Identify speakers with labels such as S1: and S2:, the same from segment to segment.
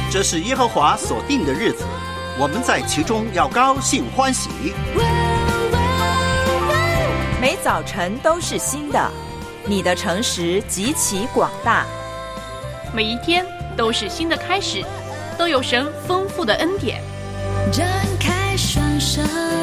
S1: 这是耶和华所定的日子，我们在其中要高兴欢喜。
S2: 每早晨都是新的，你的诚实极其广大。
S3: 每一天都是新的开始，都有神丰富的恩典。
S4: 展开双手，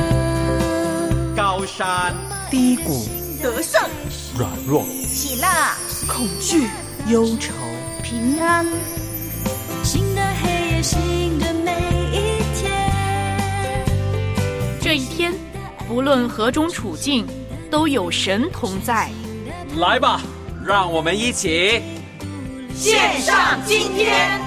S1: 高山
S2: 低谷，
S5: 得胜，
S1: 软弱，
S5: 喜乐，
S2: 恐惧，忧愁，
S5: 平安。
S4: 新的黑夜，新的每一天。
S3: 这一天，不论何种处境，都有神同在。
S6: 来吧，让我们一起
S5: 献上今天。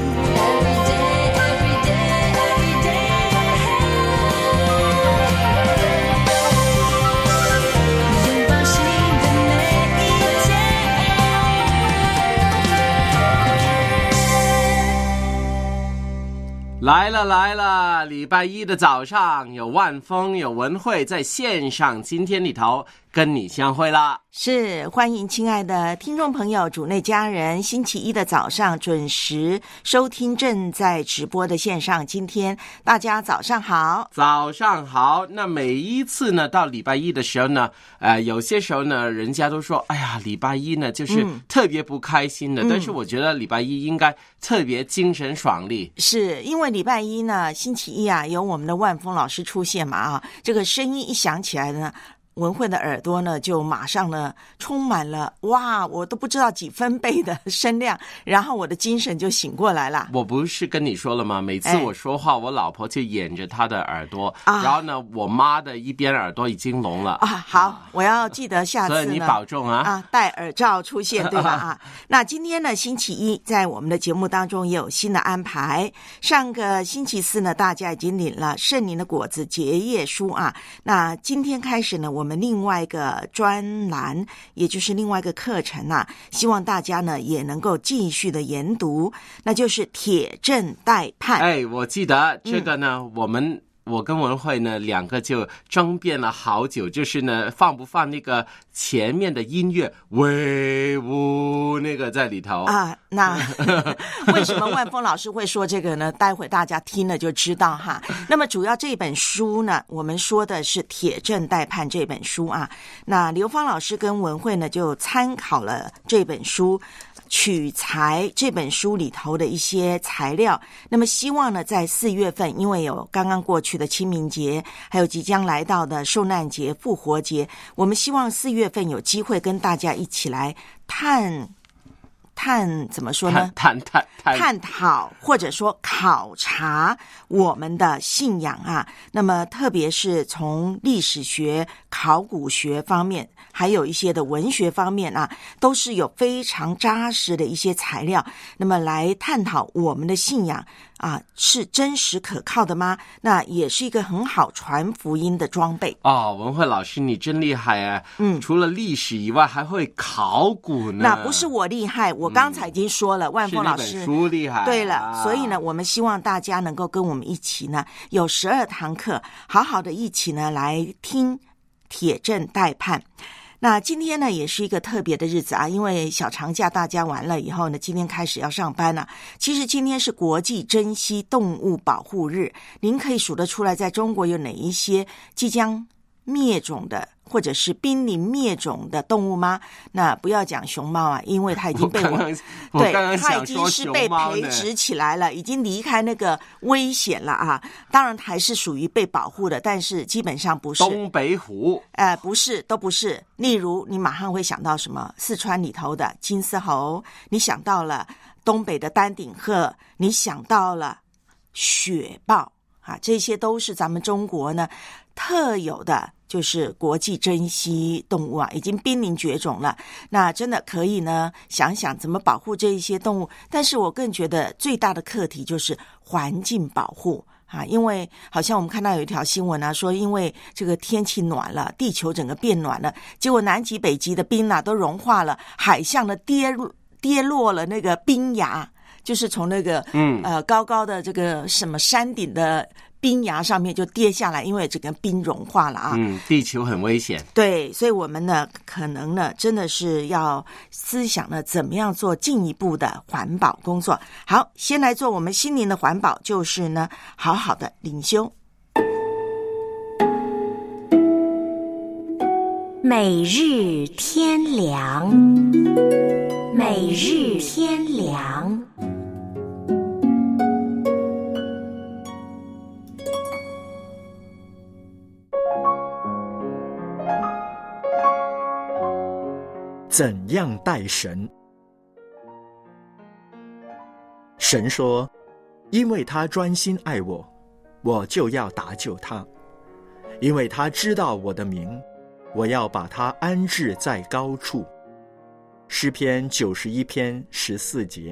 S6: 来了！礼拜一的早上，有万峰有文慧在线上，今天里头跟你相会啦。
S7: 是，欢迎亲爱的听众朋友、主内家人，星期一的早上准时收听正在直播的线上。今天大家早上好，
S6: 早上好。那每一次呢，到礼拜一的时候呢，有些时候呢，人家都说，哎呀，礼拜一呢就是特别不开心的。但是我觉得礼拜一应该特别精神爽利，
S7: 是因为礼拜一呢，星期一啊，有我们的万峰老师出现嘛啊，这个声音一响起来呢。文慧的耳朵呢，就马上呢充满了哇，我都不知道几分贝的声量，然后我的精神就醒过来了。
S6: 我不是跟你说了吗？每次我说话，我老婆就掩着她的耳朵，然后呢，我妈的一边耳朵已经聋了
S7: 啊。好，我要记得下次呢，
S6: 所以你保重啊！
S7: 戴耳罩出现，对吧？啊，那今天呢，星期一在我们的节目当中也有新的安排。上个星期四呢，大家已经领了圣灵的果子结业书啊。那今天开始呢，我们另外一个专栏，也就是另外一个课程啊，希望大家呢也能够继续的研读，那就是铁证待判。
S6: 我记得这个呢，我跟文慧呢两个就争辩了好久，就是呢放不放那个前面的音乐威武那个在里头
S7: 啊？那为什么万峰老师会说这个呢？待会大家听了就知道哈。那么主要这本书呢，我们说的是《铁证待判》这本书啊。那刘芳老师跟文慧呢就参考了这本书，取材这本书里头的一些材料，那么希望呢在4月份，因为有刚刚过去的清明节，还有即将来到的受难节、复活节，我们希望4月份有机会跟大家一起来探怎么说呢？探讨或者说考察我们的信仰啊。那么特别是从历史学、考古学方面，还有一些的文学方面啊，都是有非常扎实的一些材料，那么来探讨我们的信仰啊，是真实可靠的吗？那也是一个很好传福音的装备
S6: 哦。文慧老师你真厉害啊！除了历史以外还会考古呢。
S7: 那不是我厉害，我刚才已经说了，万峰老师
S6: 是那本书厉害。
S7: 对了，所以呢，我们希望大家能够跟我们一起呢，有12堂课，好好的一起呢来听铁证待判。那今天呢也是一个特别的日子啊，因为小长假大家完了以后呢，今天开始要上班了。其实今天是国际珍稀动物保护日，您可以数得出来在中国有哪一些即将灭种的或者是濒临灭种的动物吗？那不要讲熊猫啊，因为它已经被对，它已经是被培植起来了，已经离开那个危险了啊。当然还是属于被保护的，但是基本上不是。
S6: 东北虎
S7: 不是，都不是。例如你马上会想到什么？四川里头的金丝猴，你想到了东北的丹顶鹤，你想到了雪豹啊，这些都是咱们中国呢特有的，就是国际珍稀动物啊，已经濒临绝种了。那真的可以呢想想怎么保护这一些动物，但是我更觉得最大的课题就是环境保护啊，因为好像我们看到有一条新闻啊，说因为这个天气暖了，地球整个变暖了，结果南极北极的冰啊都融化了，海象的跌落了那个冰崖，就是从那个高高的这个什么山顶的冰崖上面就跌下来，因为整个冰融化了啊。
S6: 地球很危险。
S7: 对，所以我们呢，可能呢，真的是要思想呢，怎么样做进一步的环保工作。好，先来做我们心灵的环保，就是呢，好好的灵修。
S8: 每日天良，每日天良。
S9: 怎样待神？神说，因为他专心爱我，我就要搭救他；因为他知道我的名，我要把他安置在高处。诗篇91篇14节。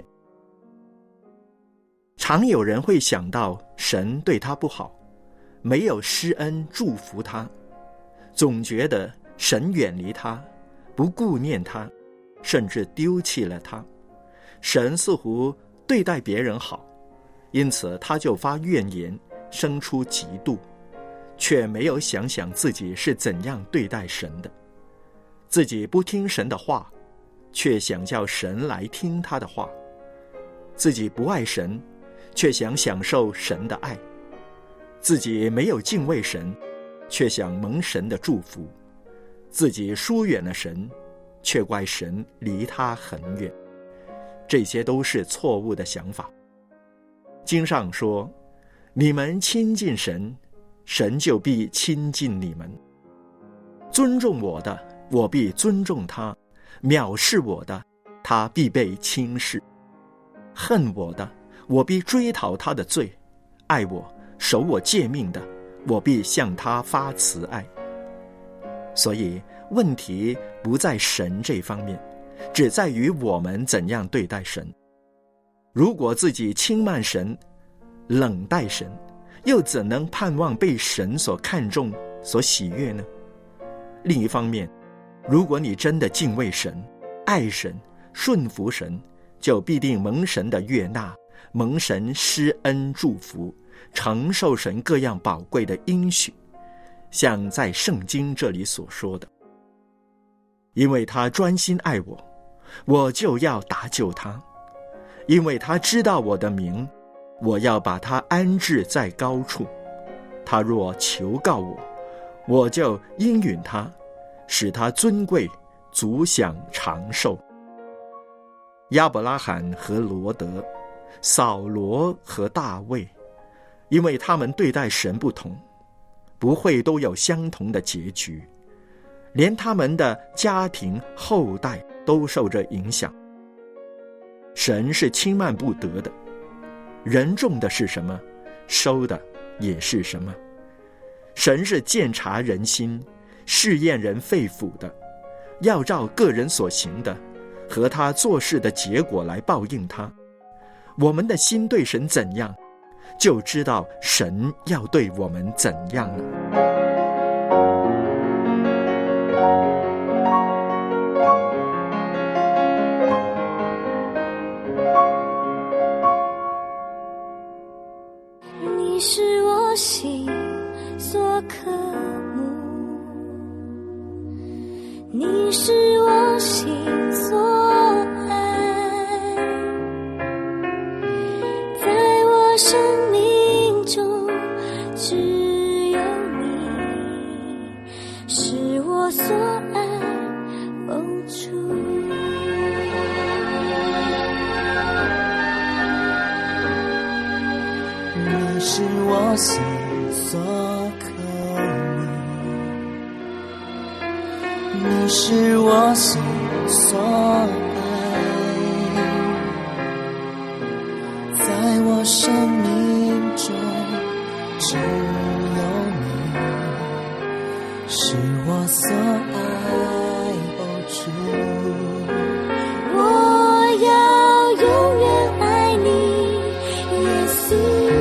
S9: 常有人会想到神对他不好，没有施恩祝福他，总觉得神远离他，不顾念他，甚至丢弃了他。神似乎对待别人好，因此他就发怨言，生出嫉妒，却没有想想自己是怎样对待神的。自己不听神的话，却想叫神来听他的话；自己不爱神，却想享受神的爱；自己没有敬畏神，却想蒙神的祝福；自己疏远了神，却怪神离他很远。这些都是错误的想法。经上说，你们亲近神，神就必亲近你们。尊重我的，我必尊重他；藐视我的，他必被轻视；恨我的，我必追讨他的罪；爱我、守我诫命的，我必向他发慈爱。所以问题不在神这方面，只在于我们怎样对待神。如果自己轻慢神、冷待神，又怎能盼望被神所看重、所喜悦呢？另一方面，如果你真的敬畏神、爱神、顺服神，就必定蒙神的悦纳，蒙神施恩祝福，承受神各样宝贵的应许，像在圣经这里所说的，因为他专心爱我，我就要搭救他；因为他知道我的名，我要把他安置在高处。他若求告我，我就应允他，使他尊贵，足享长寿。亚伯拉罕和罗德，扫罗和大卫，因为他们对待神不同，不会都有相同的结局，连他们的家庭后代都受着影响。神是轻慢不得的，人种的是什么，收的也是什么。神是鉴察人心、试验人肺腑的，要照个人所行的和他做事的结果来报应他。我们的心对神怎样，就知道神要对我们怎样了。
S4: 你是我心所渴慕，你是我心所爱，在我生命中只有你是我所爱梦主。
S10: 你是我心所渴慕，你是我心所爱，在我生命中只有你是我所爱，主，
S4: 我要永远爱你，耶稣，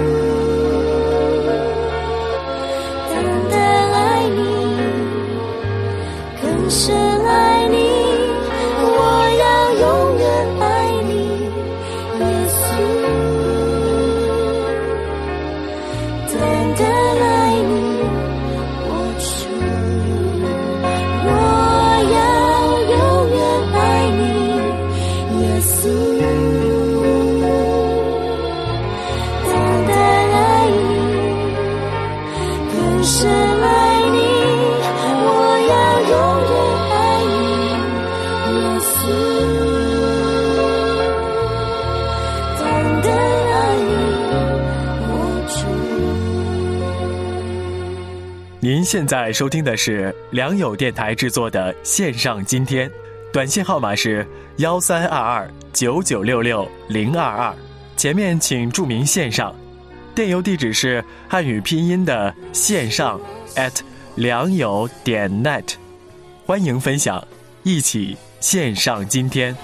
S4: 单单爱你，更深爱你，我要永远爱你，耶稣。
S11: 您现在收听的是良友电台制作的线上今天，短信号码是132299660022，前面请注明线上，电邮地址是汉语拼音的线上良友.net， 欢迎分享，一起线上今天。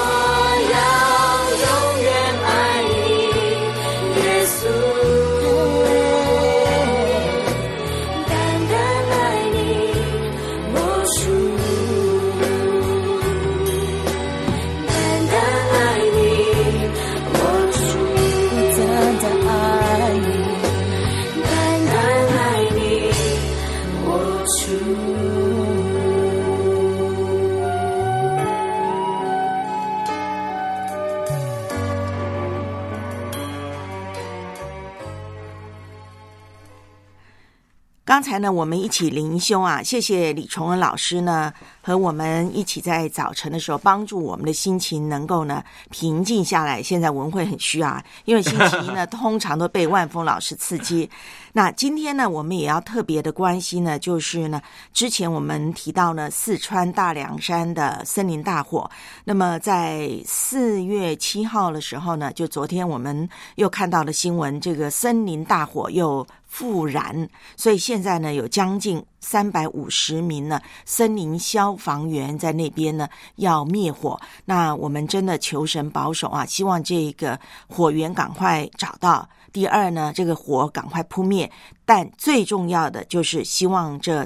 S7: 刚才呢，我们一起灵修啊，谢谢李崇恩老师呢，和我们一起在早晨的时候帮助我们的心情能够呢平静下来。现在文慧很需要啊，因为星期一呢通常都被万峰老师刺激。那今天呢，我们也要特别的关心呢，就是呢，之前我们提到呢，四川大凉山的森林大火。那么在4月7号的时候呢，就昨天我们又看到了新闻，这个森林大火又复燃，所以现在呢，有将近350名呢森林消防员在那边呢要灭火。那我们真的求神保守啊，希望这个火源赶快找到。第二呢，这个火赶快扑灭，但最重要的就是希望这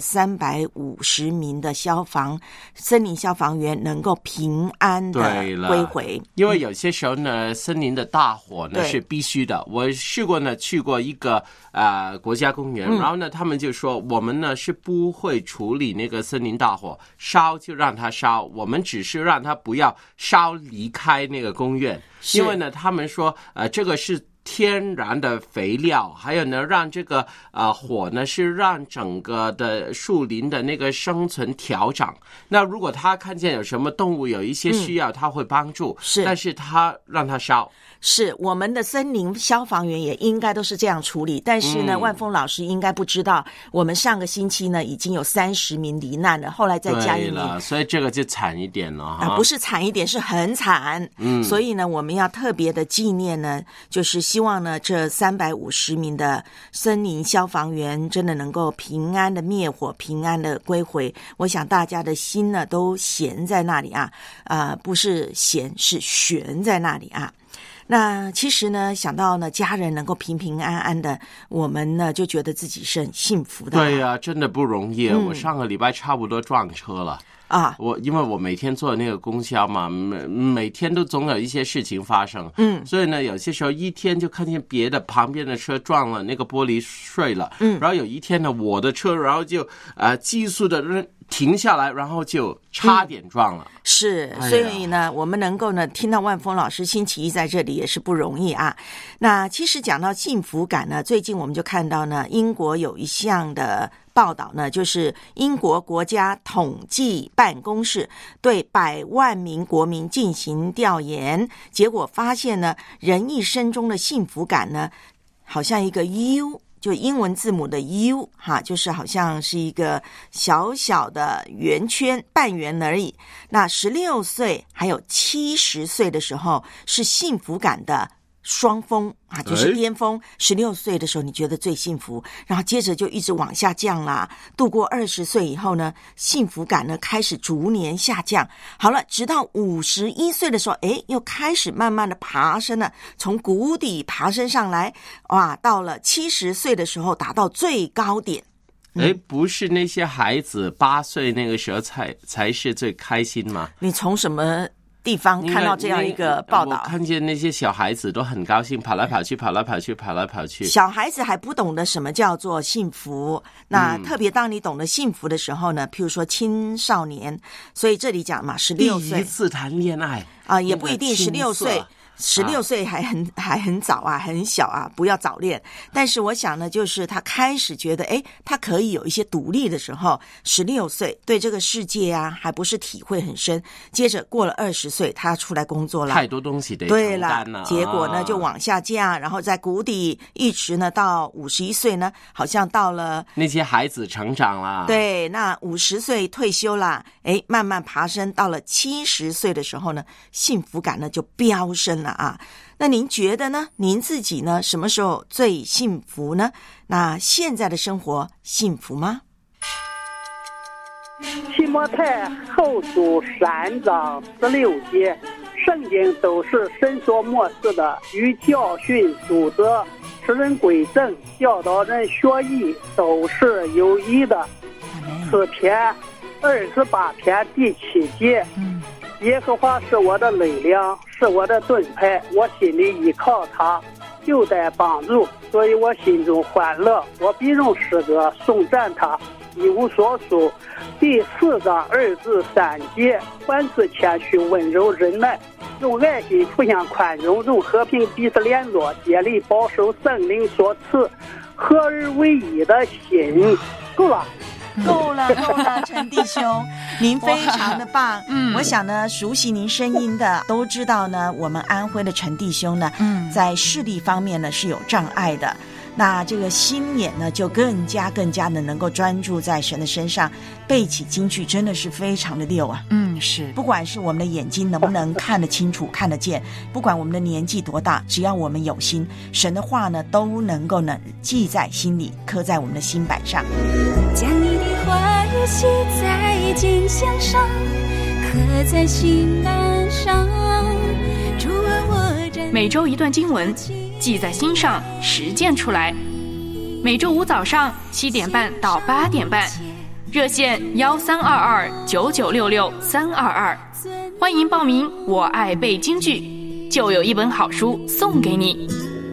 S7: 350名的森林消防员能够平安的归回。
S6: 因为有些时候呢，森林的大火呢是必须的。我试过呢，去过一个国家公园，然后呢，他们就说我们呢是不会处理那个森林大火，烧就让它烧，我们只是让它不要烧离开那个公园，因为呢，他们说这个是天然的肥料，还有呢，让这个火呢是让整个的树林的那个生存调整。那如果他看见有什么动物有一些需要，他会帮助，但是他让它烧。
S7: 是我们的森林消防员也应该都是这样处理，但是呢，万峰老师应该不知道，我们上个星期呢已经有30名罹难了，后来再加1名，
S6: 所以这个就惨一点了哈。
S7: 不是惨一点，是很惨。所以呢，我们要特别的纪念呢，就是希望呢，这350名的森林消防员真的能够平安的灭火，平安的归回。我想大家的心呢都悬在那里啊，不是闲，是悬在那里啊。那其实呢，想到呢家人能够平平安安的，我们呢就觉得自己是很幸福的。
S6: 对呀，真的不容易。我上个礼拜差不多撞车了啊！因为我每天做那个公交嘛，每天都总有一些事情发生。所以呢，有些时候一天就看见别的旁边的车撞了，那个玻璃碎了。然后有一天呢，我的车然后就急速的停下来，然后就差点撞了。
S7: 是，所以呢，我们能够呢听到万峰老师星期一在这里也是不容易啊。那其实讲到幸福感呢，最近我们就看到呢，英国有一项的报道呢，就是英国国家统计办公室对100万名国民进行调研，结果发现呢，人一生中的幸福感呢，好像一个 U。就英文字母的 U 哈，就是好像是一个小小的圆圈半圆而已。那16岁还有70岁的时候是幸福感的双峰啊，就是巅峰。16岁的时候你觉得最幸福，然后接着就一直往下降啦。度过20岁以后呢，幸福感呢开始逐年下降。好了，直到51岁的时候，又开始慢慢的爬升了，从谷底爬升上来，哇，到了70岁的时候达到最高点。
S6: 不是那些孩子8岁那个时候才是最开心吗？
S7: 你从什么地方看到这样一个报道？
S6: 我看见那些小孩子都很高兴，跑来跑去，跑来跑去，跑来跑去。
S7: 小孩子还不懂得什么叫做幸福。那特别当你懂得幸福的时候呢，譬如说青少年，所以这里讲嘛，16岁
S6: 第一次谈恋爱
S7: 也不一定16岁。 16岁还很早啊，很小啊，不要早恋。但是我想呢，就是他开始觉得，他可以有一些独立的时候，16岁对这个世界啊，还不是体会很深。接着过了20岁，他出来工作了，
S6: 太多东西得
S7: 对
S6: 了，
S7: 结果呢就往下降，然后在谷底一直呢到51岁呢，好像到了
S6: 那些孩子成长了，
S7: 对，那50岁退休啦，慢慢爬升到了70岁的时候呢，幸福感呢就飙升了啊。那您觉得呢？您自己呢什么时候最幸福呢？那现在的生活幸福吗？
S12: 提摩太后书3章16节，圣经都是神所默示的，与教训、督责、使人归正、教导人学艺，都是有益的。诗篇28篇第7节，耶和华是我的力量，是我的盾牌，我心里依靠他，就得帮助，所以我心中欢乐，我必用诗歌颂赞他，一无所属。第4章2至3节，凡事谦虚、温柔、忍耐，用爱心互相宽容，用和平彼此联络，竭力保守圣灵所赐合而为一的心。够了。
S7: 够了，陈弟兄，您非常的棒。我想呢，熟悉您声音的都知道呢，我们安徽的陈弟兄呢，在视力方面呢是有障碍的。那这个心眼呢，就更加的能够专注在神的身上，背起京剧真的是非常的溜啊。
S2: 是，
S7: 不管是我们的眼睛能不能看得清楚、看得见，不管我们的年纪多大，只要我们有心，神的话呢都能够呢记在心里，刻在我们的心板上。
S4: 将你的话语写在金线上，刻在心板上。主啊，我真
S3: 每周一段经文，记在心上，实践出来。每周五早上7点半到8点半，热线13229966-322，欢迎报名。我爱背京剧，就有一本好书送给你。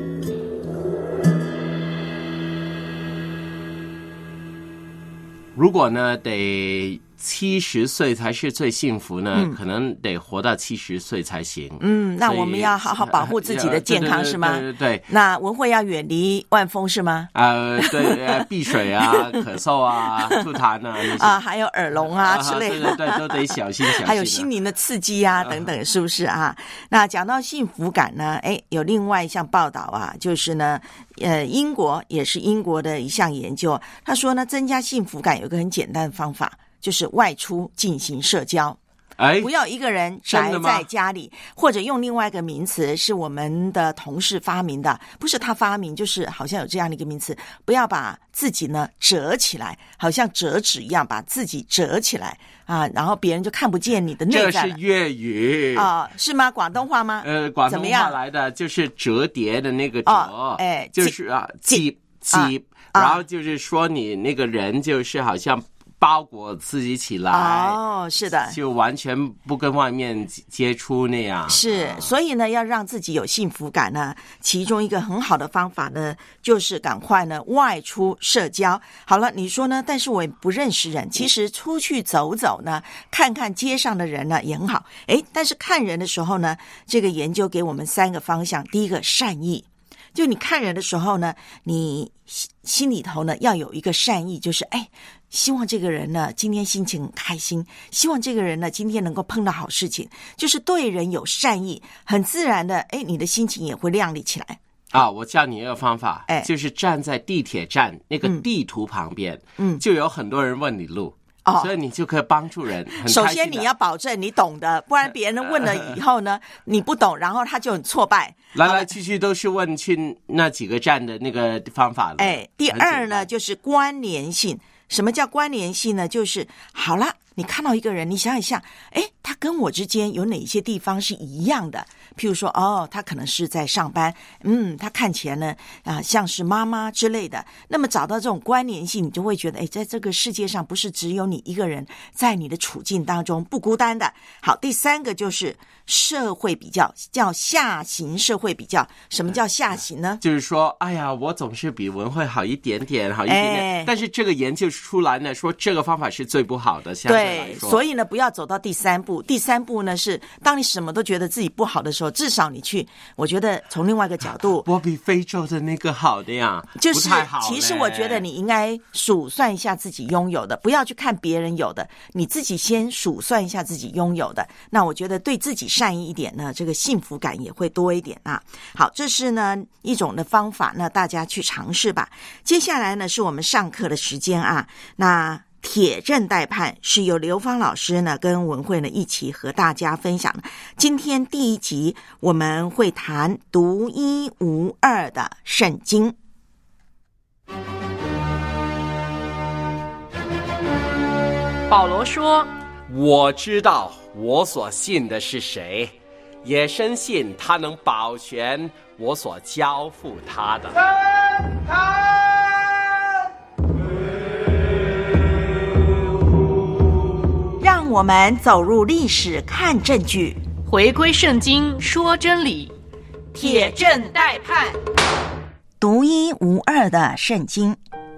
S6: 如果呢得70岁才是最幸福呢，可能得活到70岁才行。
S7: 那我们要好好保护自己的健康，是吗？
S6: 对。
S7: 那文慧要远离万丰是吗？
S6: 对，避水啊，咳嗽啊，吐痰啊，
S7: 还有耳聋啊之类的，
S6: 对，都得小心。
S7: 还有心灵的刺激啊，等等，是不是啊？那讲到幸福感呢，有另外一项报道啊，就是呢，英国也是英国的一项研究，他说呢，增加幸福感有一个很简单的方法。就是外出进行社交，不要一个人宅在家里，或者用另外一个名词是我们的同事发明的，不是他发明，就是好像有这样的一个名词，不要把自己呢折起来，好像折纸一样把自己折起来啊，然后别人就看不见你的内在了。
S6: 这是粤语
S7: 是吗？广东话吗？
S6: 广东话来的就是折叠的那个折，就是挤，然后就是说你那个人就是好像包裹自己起来，
S7: 是的，
S6: 就完全不跟外面接触那样。
S7: 是，所以呢，要让自己有幸福感呢，其中一个很好的方法呢，就是赶快呢外出社交。好了，你说呢？但是我也不认识人，其实出去走走呢，看看街上的人呢也很好。但是看人的时候呢，这个研究给我们3个方向。第一个，善意。就你看人的时候呢，你心里头呢要有一个善意，就是希望这个人呢今天心情很开心，希望这个人呢今天能够碰到好事情，就是对人有善意，很自然的你的心情也会亮丽起来。
S6: 我教你一个方法，就是站在地铁站那个地图旁边，就有很多人问你路。所以你就可以帮助人。
S7: 首先你要保证你懂的，不然别人问了以后呢，你不懂，然后他就很挫败。
S6: 来来去去都是问去那几个站的那个方法了。
S7: 第二呢，就是关联性。什么叫关联性呢？就是好了，你看到一个人，你想一想，他跟我之间有哪些地方是一样的？譬如说，他可能是在上班，他看起来呢像是妈妈之类的。那么找到这种关联性，你就会觉得，在这个世界上不是只有你一个人在你的处境当中不孤单的。好，第3个就是社会比较，叫下行社会比较。什么叫下行呢？
S6: 就是说，我总是比文慧好一点点，但是这个研究出来呢，说这个方法是最不好的，相
S7: 对，所以呢，不要走到第三步。第三步呢是，当你什么都觉得自己不好的时候，至少你去，我觉得从另外一个角度，
S6: 我比非洲的那个好的呀，
S7: 就是
S6: 不太好。
S7: 其实我觉得你应该数算一下自己拥有的，不要去看别人有的，你自己先数算一下自己拥有的。那我觉得对自己善意一点呢，这个幸福感也会多一点啊。好，这是呢一种的方法，那大家去尝试吧。接下来呢是我们上课的时间啊，那铁证待判是由刘芳老师呢跟文慧呢一起和大家分享的。今天第一集我们会谈独一无二的圣经。
S3: 保罗说，
S6: 我知道我所信的是谁，也深信他能保全我所交付他的。
S7: 让我们走入历史看证据，
S3: 回归圣经说真理，
S2: 铁证待判，
S7: 独一无二的圣经。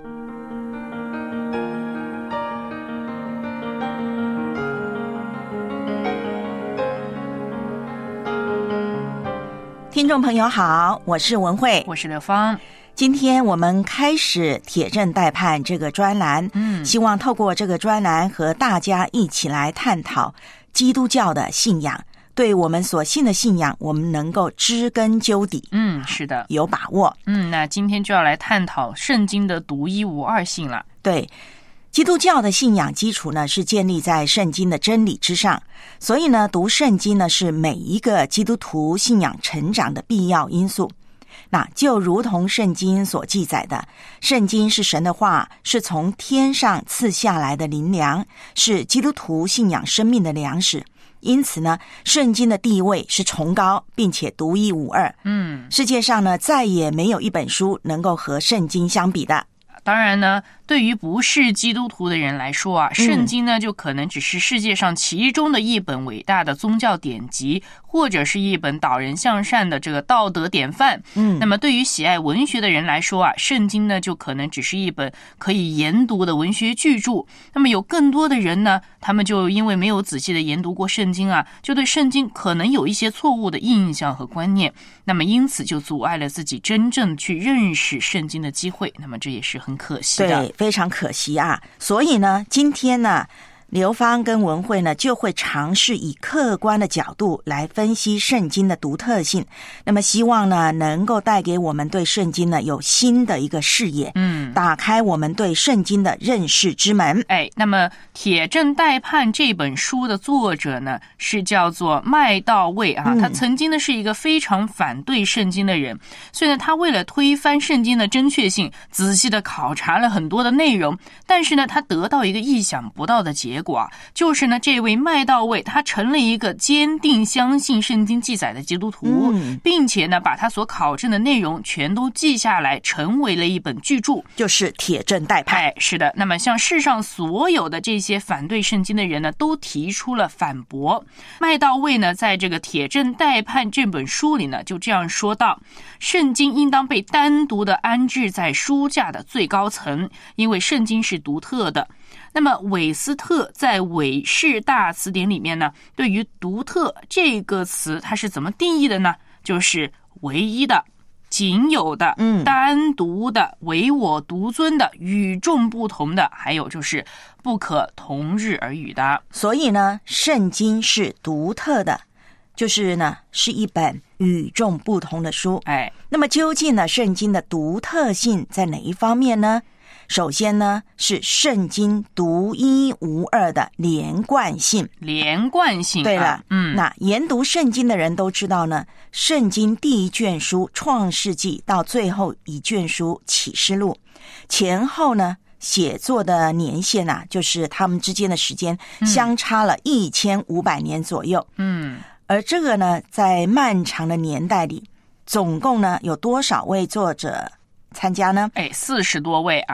S7: 听众朋友好，我是文慧，
S3: 我是刘芳。
S7: 今天我们开始铁证待判这个专栏，希望透过这个专栏和大家一起来探讨基督教的信仰，对我们所信的信仰，我们能够知根究底。
S3: 是的，
S7: 有把握。
S3: 那今天就要来探讨圣经的独一无二性了。
S7: 对。基督教的信仰基础呢是建立在圣经的真理之上，所以呢读圣经呢是每一个基督徒信仰成长的必要因素。那就如同圣经所记载的，圣经是神的话，是从天上赐下来的灵粮，是基督徒信仰生命的粮食。因此呢，圣经的地位是崇高并且独一无二。世界上呢再也没有一本书能够和圣经相比的。
S3: 当然呢，对于不是基督徒的人来说啊，圣经呢就可能只是世界上其中的一本伟大的宗教典籍，或者是一本导人向善的这个道德典范。那么对于喜爱文学的人来说啊，圣经呢就可能只是一本可以研读的文学巨著。那么有更多的人呢，他们就因为没有仔细的研读过圣经啊，就对圣经可能有一些错误的印象和观念，那么因此就阻碍了自己真正去认识圣经的机会。那么这也是很可惜的。
S7: 对，非常可惜啊。所以呢，今天呢，刘芳跟文慧呢就会尝试以客观的角度来分析圣经的独特性，那么希望呢能够带给我们对圣经呢有新的一个视野，打开我们对圣经的认识之门。
S3: 那么铁证待判这本书的作者呢是叫做麦道卫啊，他曾经呢是一个非常反对圣经的人，所以呢他为了推翻圣经的正确性，仔细的考察了很多的内容，但是呢他得到一个意想不到的结果，就是呢这位麦道卫他成了一个坚定相信圣经记载的基督徒，并且呢把他所考证的内容全都记下来，成为了一本巨著，
S7: 就是铁证待判。
S3: 是的。那么像世上所有的这些反对圣经的人呢，都提出了反驳。麦道卫呢在这个铁证待判这本书里呢就这样说道，圣经应当被单独的安置在书架的最高层，因为圣经是独特的。那么韦斯特在韦氏大词典里面呢，对于独特这个词它是怎么定义的呢？就是唯一的、仅有的、单独的、唯我独尊的、与众不同的，还有就是不可同日而语的。
S7: 所以呢，圣经是独特的，就是呢是一本与众不同的书。那么究竟呢圣经的独特性在哪一方面呢？首先呢是圣经独一无二的连贯性。对了，那研读圣经的人都知道呢，圣经第一卷书创世纪到最后一卷书启示录前后呢写作的年限啊，就是他们之间的时间相差了1500年左右。而这个呢在漫长的年代里，总共呢有多少位作者参加呢？
S3: 40多位啊。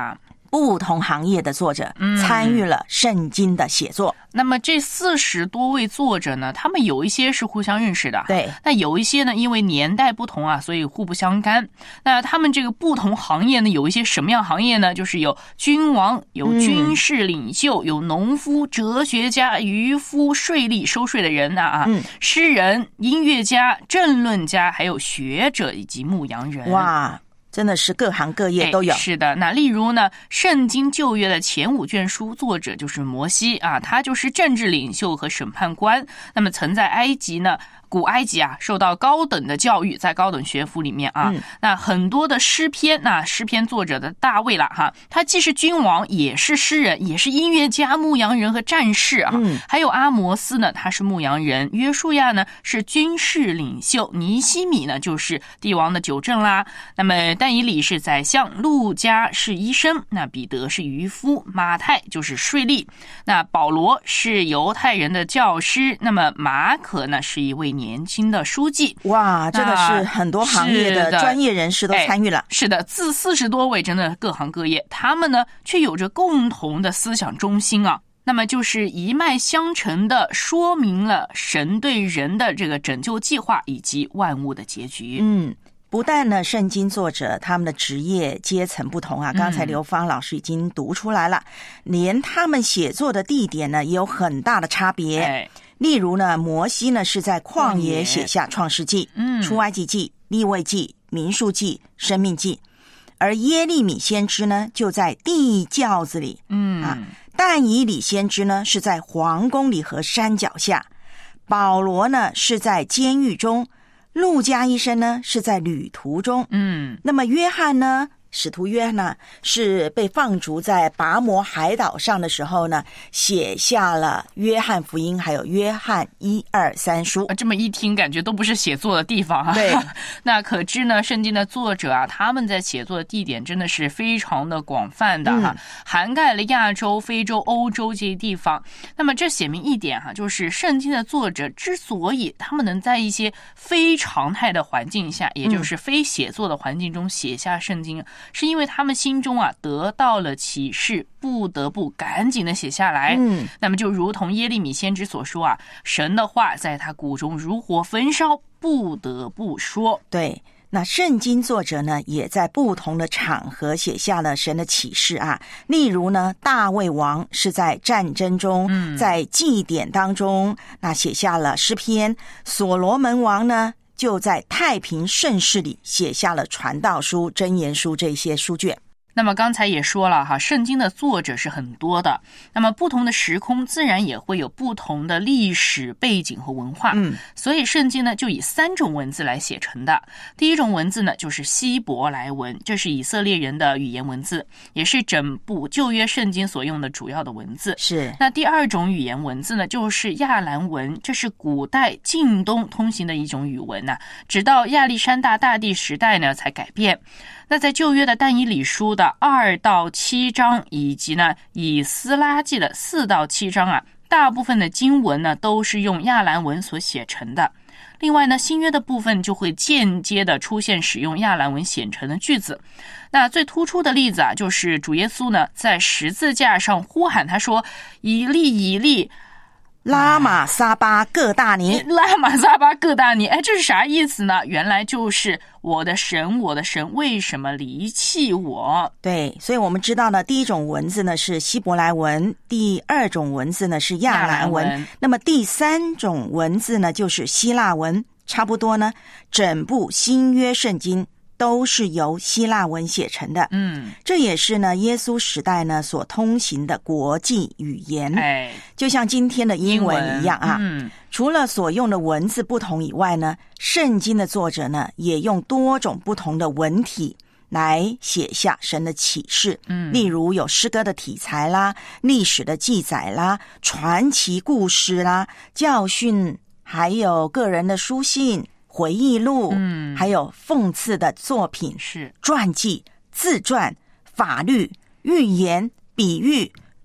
S7: 不同行业的作者参与了圣经的写作。
S3: 那么这40多位作者呢，他们有一些是互相认识的，
S7: 对，
S3: 那有一些呢，因为年代不同啊，所以互不相干。那他们这个不同行业呢，有一些什么样行业呢？就是有君王，有军事领袖，有农夫、哲学家、渔夫、税吏收税的人诗人、音乐家、政论家，还有学者以及牧羊人。
S7: 哇，真的是各行各业都有。
S3: 是的，那例如呢，圣经旧约的前5卷书作者就是摩西啊，他就是政治领袖和审判官。那么曾在古埃及受到高等的教育，在高等学府里面那很多的诗篇，诗篇作者的大卫了他既是君王，也是诗人，也是音乐家、牧羊人和战士还有阿摩斯呢，他是牧羊人；约书亚呢是军事领袖；尼希米呢就是帝王的酒政啦。那么但以理是宰相，路加是医生，那彼得是渔夫，马太就是税吏，那保罗是犹太人的教师，那么马可呢是一位年轻的书记。
S7: 哇，真的是很多行业的专业人士都参与了。
S3: 是的，自40多位真的各行各业，他们呢却有着共同的思想中心那么就是一脉相承的说明了神对人的这个拯救计划以及万物的结局。
S7: 不但呢，圣经作者他们的职业阶层不同刚才刘芳老师已经读出来了，连他们写作的地点呢也有很大的差别。例如呢，摩西呢是在旷野写下创世纪、出埃及记、利未记、民数记、申命记，而耶利米先知呢就在地窖子里，但以理先知呢是在皇宫里和山脚下，保罗呢是在监狱中，路加医生呢是在旅途中，那么约翰呢，使徒约翰呢是被放逐在拔摩海岛上的时候呢，写下了约翰福音还有约翰1、2、3书。
S3: 这么一听感觉都不是写作的地方
S7: 对
S3: 那可知呢，圣经的作者他们在写作的地点真的是非常的广泛的涵盖了亚洲、非洲、欧洲这些地方。那么这写明一点就是圣经的作者之所以他们能在一些非常态的环境下，也就是非写作的环境中写下圣经，是因为他们心中得到了启示，不得不赶紧的写下来。那么就如同耶利米先知所说神的话在他骨中如火焚烧，不得不说。
S7: 对，那圣经作者呢也在不同的场合写下了神的启示例如呢，大卫王是在战争中，在祭典当中那写下了诗篇，所罗门王呢就在太平盛世里写下了传道书、箴言书这些书卷。
S3: 那么刚才也说了圣经的作者是很多的，那么不同的时空自然也会有不同的历史背景和文化，所以圣经呢就以3种文字来写成的。第一种文字呢就是希伯来文，这是以色列人的语言文字，也是整部旧约圣经所用的主要的文字。
S7: 是。
S3: 那第2种语言文字呢就是亚兰文，这是古代近东通行的一种语文直到亚历山大大帝时代呢才改变。那在旧约的但以理书的2到7章，以及呢以斯拉记的4到7章大部分的经文呢都是用亚兰文所写成的。另外呢，新约的部分就会间接的出现使用亚兰文写成的句子。那最突出的例子就是主耶稣呢在十字架上呼喊，他说：“以利以利，
S7: 拉玛撒巴各大尼。”
S3: 拉玛撒巴各大尼，这是啥意思呢？原来就是我的神，我的神，为什么离弃我？
S7: 对，所以我们知道呢，第一种文字呢是希伯来文，第2种文字呢是亚兰文，那么第3种文字呢就是希腊文。差不多呢，整部新约圣经都是由希腊文写成的。这也是呢耶稣时代呢所通行的国际语言。就像今天的英文一样除了所用的文字不同以外呢，圣经的作者呢也用多种不同的文体来写下神的启示。例如有诗歌的题材啦，历史的记载啦，传奇故事啦，教训，还有个人的书信、回忆录，还有讽刺的作品，
S3: 是
S7: 传记、自传、法律、寓言、比喻、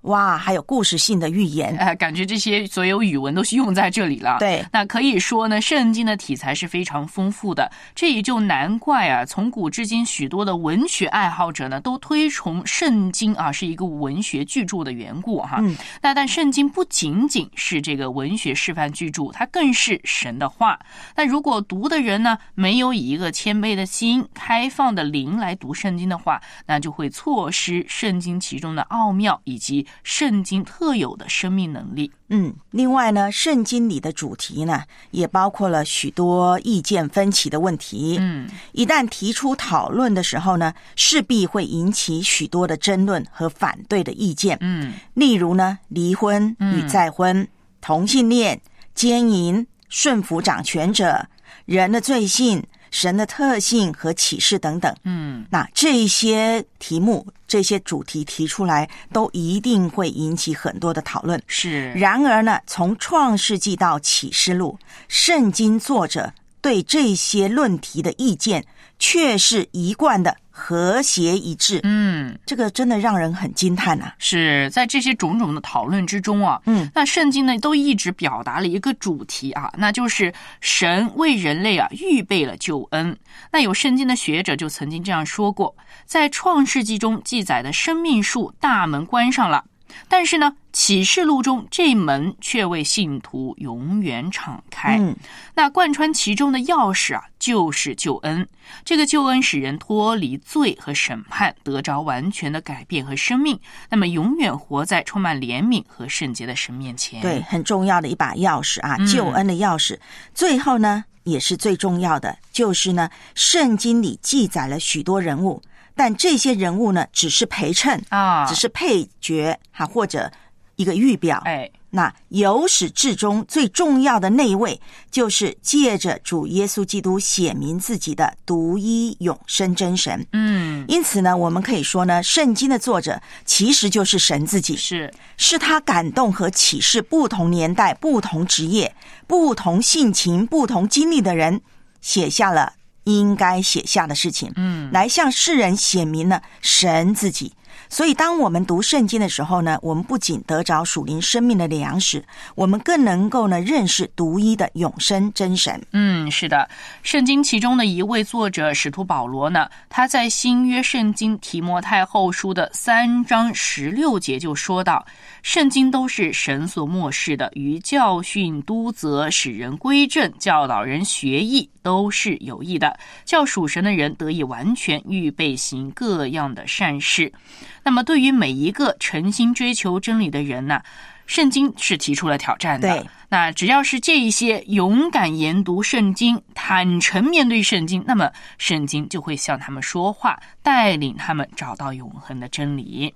S7: 哇，还有故事性的寓言，
S3: 感觉这些所有语文都是用在这里了。
S7: 对，
S3: 那可以说呢，圣经的题材是非常丰富的，这也就难怪啊，从古至今许多的文学爱好者呢，都推崇圣经啊是一个文学巨著的缘故哈。但圣经不仅仅是这个文学示范巨著，它更是神的话。那如果读的人呢，没有以一个谦卑的心、开放的灵来读圣经的话，那就会错失圣经其中的奥妙以及圣经特有的生命能力。
S7: 另外呢，圣经里的主题呢，也包括了许多意见分歧的问题。一旦提出讨论的时候呢，势必会引起许多的争论和反对的意见。例如呢，离婚与再婚、同性恋、奸淫、顺服掌权者、人的罪性、神的特性和启示等等。那这些题目、这些主题提出来，都一定会引起很多的讨论。
S3: 是。
S7: 然而呢，从创世纪到启示录，圣经作者对这些论题的意见却是一贯的和谐一致。这个真的让人很惊叹啊。
S3: 是在这些种种的讨论之中啊，那圣经呢都一直表达了一个主题啊，那就是神为人类啊预备了救恩。那有圣经的学者就曾经这样说过，在创世纪中记载的生命树大门关上了，但是呢，启示录中这门却为信徒永远敞开。那贯穿其中的钥匙啊，就是救恩。这个救恩使人脱离罪和审判，得着完全的改变和生命，那么永远活在充满怜悯和圣洁的神面前。
S7: 对，很重要的一把钥匙啊，救恩的钥匙。最后呢，也是最重要的，就是呢，圣经里记载了许多人物，但这些人物呢，只是陪衬啊，只是配角哈，或者一个预表。那由始至终最重要的那一位，就是借着主耶稣基督显明自己的独一永生真神。因此呢，我们可以说呢，圣经的作者其实就是神自己，是他感动和启示不同年代、不同职业、不同性情、不同经历的人，写下了应该写下的事情，来向世人显明了神自己。所以当我们读圣经的时候呢，我们不仅得着属灵生命的粮食，我们更能够呢认识独一的永生真神。
S3: 是的，圣经其中的一位作者使徒保罗呢，他在新约圣经提摩太后书的3章16节就说到，圣经都是神所默示的，于教训、督责、使人归正、教导人学义，都是有益的，叫属神的人得以完全，预备行各样的善事。那么对于每一个诚心追求真理的人呢，圣经是提出了挑战的。
S7: 对，
S3: 那只要是这一些勇敢研读圣经、坦诚面对圣经，那么圣经就会向他们说话，带领他们找到永恒的真理。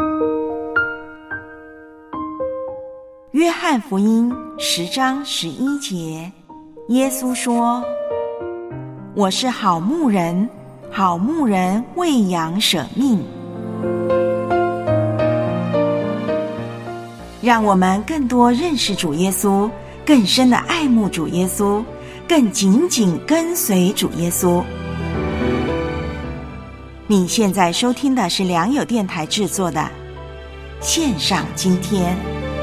S7: 约翰福音10章11节，耶稣说：“我是好牧人，好牧人为羊舍命。”让我们更多认识主耶稣，更深的爱慕主耶稣，更紧紧跟随主耶稣。你现在收听的是良友电台制作的线上今天。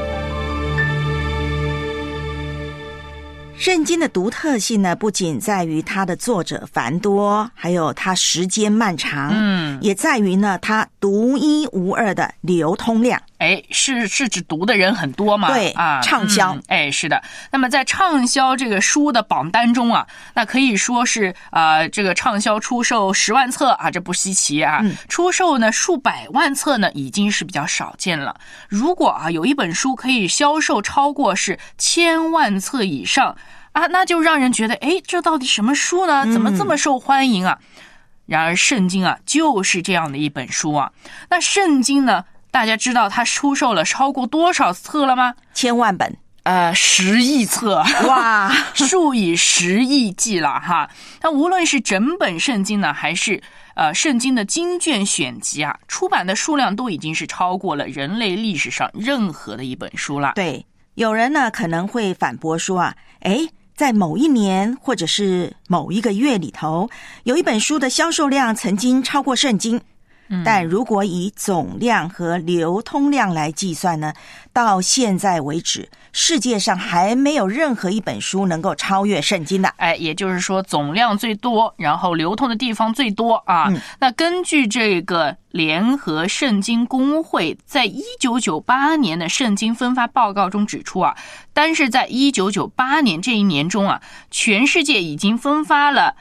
S7: 圣经的独特性呢，不仅在于它的作者繁多，还有它时间漫长，也在于呢它独一无二的流通量。
S3: 是指读的人很多嘛？
S7: 对啊，畅销。
S3: 是的。那么在畅销这个书的榜单中啊，那可以说是这个畅销出售10万册啊，这不稀奇啊。出售呢数百万册呢，已经是比较少见了。如果有一本书可以销售超过是1000万册以上啊，那就让人觉得，这到底什么书呢？怎么这么受欢迎啊？然而圣经啊，就是这样的一本书啊。那圣经呢，大家知道它出售了超过多少册了吗
S7: ？1000万本
S3: ，10亿册，
S7: 哇，
S3: 数以10亿计了哈。那无论是整本圣经呢，还是圣经的经卷选集啊，出版的数量都已经是超过了人类历史上任何的一本书了。
S7: 对，有人呢可能会反驳说啊，在某一年或者是某一个月里头，有一本书的销售量曾经超过圣经。 但如果以总量和流通量来计算呢，到现在为止，世界上还没有任何一本书能够超越圣经的。
S3: 也就是说总量最多，然后流通的地方最多啊。那根据这个联合圣经公会在1998年的圣经分发报告中指出啊，单是在1998年这一年中啊，全世界已经分发了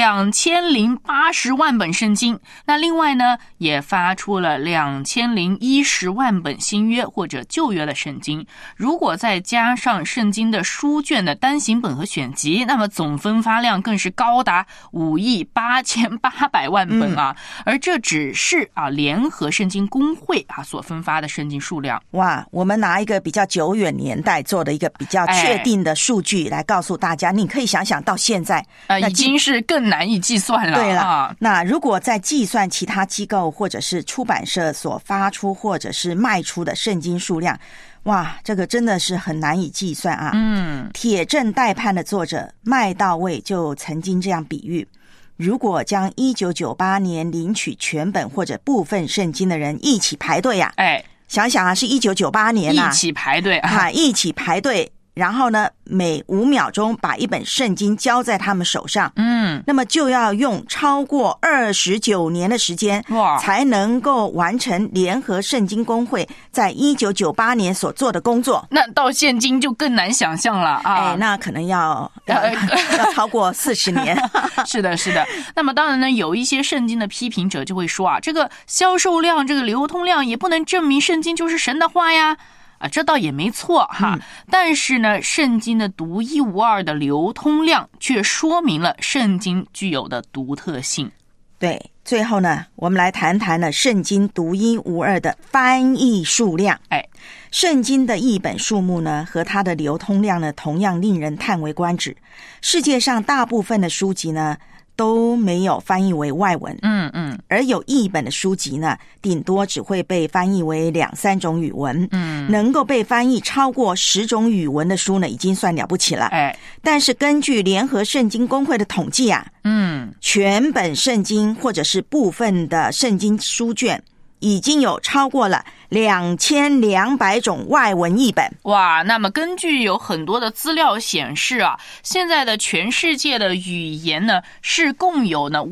S3: 2080万本圣经。那另外呢，也发出了2010万本新约或者旧约的圣经。如果再加上圣经的书卷的单行本和选集，那么总分发量更是高达58800万本啊。而这只是联合圣经公会所分发的圣经数量。
S7: 哇，我们拿一个比较久远年代做的一个比较确定的数据来告诉大家，你可以想想到现在
S3: 已经是更难以计算了。
S7: 对了，那如果再计算其他机构或者是出版社所发出或者是卖出的圣经数量，哇，这个真的是很难以计算啊。铁证待判的作者麦道卫就曾经这样比喻，如果将1998年领取全本或者部分圣经的人一起排队想想是1998年
S3: 一起排队
S7: 一起排队，然后呢，每5秒钟把一本圣经交在他们手上，那么就要用超过29年的时间，才能够完成联合圣经公会在1998年所做的工作。
S3: 那到现今就更难想象了啊！
S7: 那可能要超过40年。
S3: 是的，是的。那么当然呢，有一些圣经的批评者就会说这个销售量、这个流通量也不能证明圣经就是神的话呀。这倒也没错哈，但是呢，圣经的独一无二的流通量却说明了圣经具有的独特性。
S7: 对，最后呢，我们来谈谈了圣经独一无二的翻译数量。圣经的译本数目呢，和它的流通量呢，同样令人叹为观止。世界上大部分的书籍呢，都没有翻译为外文，而有译本的书籍呢，顶多只会被翻译为2-3种语文，能够被翻译超过10种语文的书呢，已经算了不起了。但是根据联合圣经公会的统计全本圣经或者是部分的圣经书卷已经有超过了2200种外文译本。
S3: 哇，那么根据有很多的资料显示现在的全世界的语言呢，是共有呢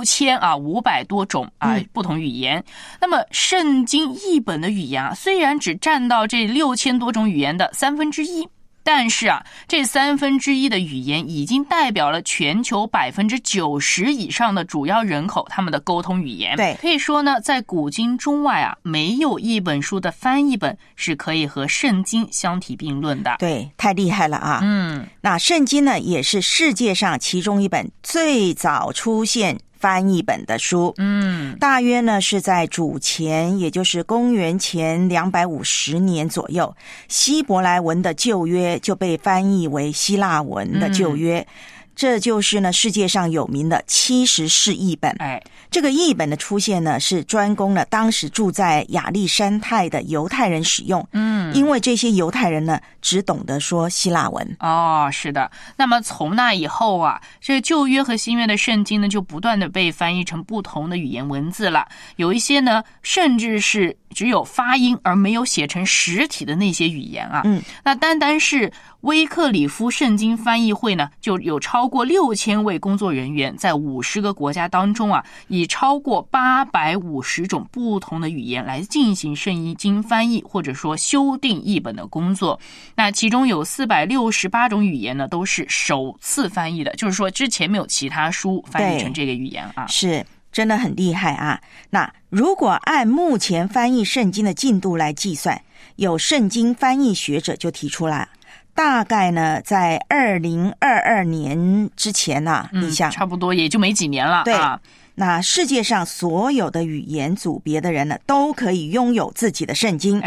S3: 6500多种不同语言。那么圣经译本的语言虽然只占到这6000多种语言的1/3，但是这1/3的语言已经代表了全球90%以上的主要人口他们的沟通语言。
S7: 对，
S3: 可以说呢，在古今中外没有一本书的翻译本是可以和圣经相提并论的。
S7: 对，太厉害了那圣经呢，也是世界上其中一本最早出现翻译本的书，大约呢是在主前，也就是公元前250年左右，希伯来文的旧约就被翻译为希腊文的旧约，这就是呢世界上有名的70士译本。这个译本的出现呢，是专供了当时住在亚历山泰的犹太人使用，因为这些犹太人呢只懂得说希腊文。
S3: 是的。那么从那以后这旧约和新约的圣经呢，就不断的被翻译成不同的语言文字了。有一些呢，甚至是只有发音而没有写成实体的那些语言那单单是威克里夫圣经翻译会呢，就有超过6000位工作人员，在50个国家当中以超过850种不同的语言来进行圣经翻译或者说修订译本的工作。那其中有468种语言呢，都是首次翻译的，就是说之前没有其他书翻译成这个语言
S7: 是真的很厉害那如果按目前翻译圣经的进度来计算，有圣经翻译学者就提出来，大概呢在2022年之前你想
S3: 差不多也就没几年了。
S7: 对那世界上所有的语言组别的人呢，都可以拥有自己的圣经。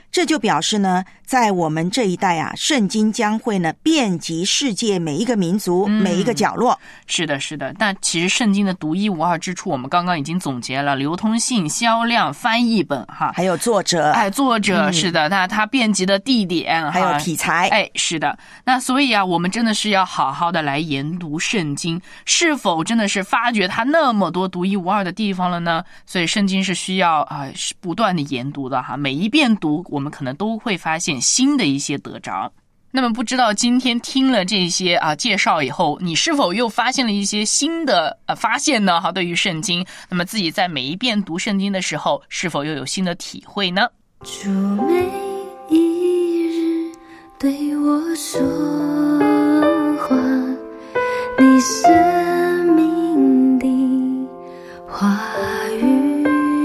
S7: 这就表示呢，在我们这一代啊，圣经将会呢遍及世界每一个民族、每一个角落。
S3: 是的，是的。但其实圣经的独一无二之处，我们刚刚已经总结了：流通性、销量、翻译本，哈，
S7: 还有作者，
S3: 作者是的。那它遍及的地点，
S7: 还有题材，
S3: 是的。那所以啊，我们真的是要好好的来研读圣经，是否真的是发掘它那么多独一无二的地方了呢？所以圣经是需要不断的研读的哈，每一遍读，我们可能都会发现新的一些得着。那么不知道今天听了这些介绍以后，你是否又发现了一些新的发现呢？对于圣经，那么自己在每一遍读圣经的时候，是否又有新的体会呢？
S4: 主每一日对我说话，你生命的话语